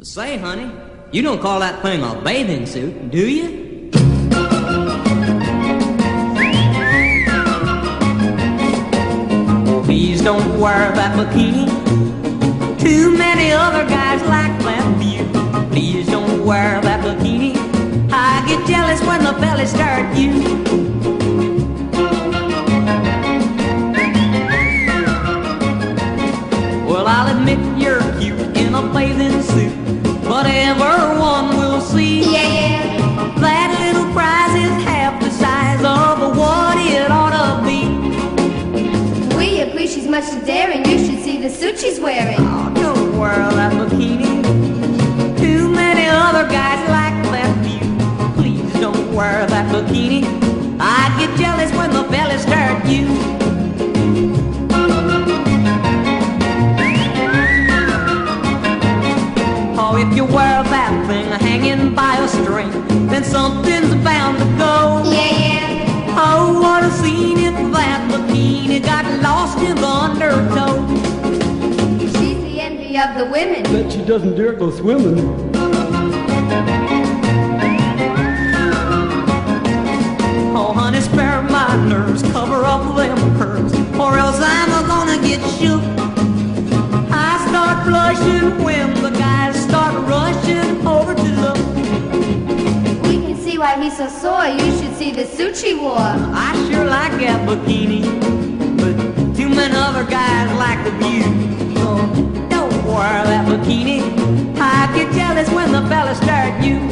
Say, honey, you don't call that thing a bathing suit, do you? Please don't wear that bikini. Too many other guys like that view. Please don't wear that bikini. I get jealous when the fellas stare at you. Well, I'll admit you're cute in a bathing suit, but everyone will see. Yeah. That little prize is half the size of what it ought to be. We agree she's much too daring. You should see the suit she's wearing. Oh, don't wear that bikini. Too many other guys like that view. Please don't wear that bikini. I get jealous when the fellas stare at you. Oh, if you wear that thing hanging by a string, then something's bound to go. Yeah. Oh, what a scene if that bikini got lost in the undertow. She's the envy of the women. Bet she doesn't dare go swimming. Oh, honey, spare my nerves, cover up them curves, or else I'm gonna get shook. I start blushing when the guys start rushing over to look. We can see why he's so sore. You should see the suit she wore. I sure like that bikini, but too many other guys like the view. So don't wear that bikini. I get jealous when the fellas stare at you.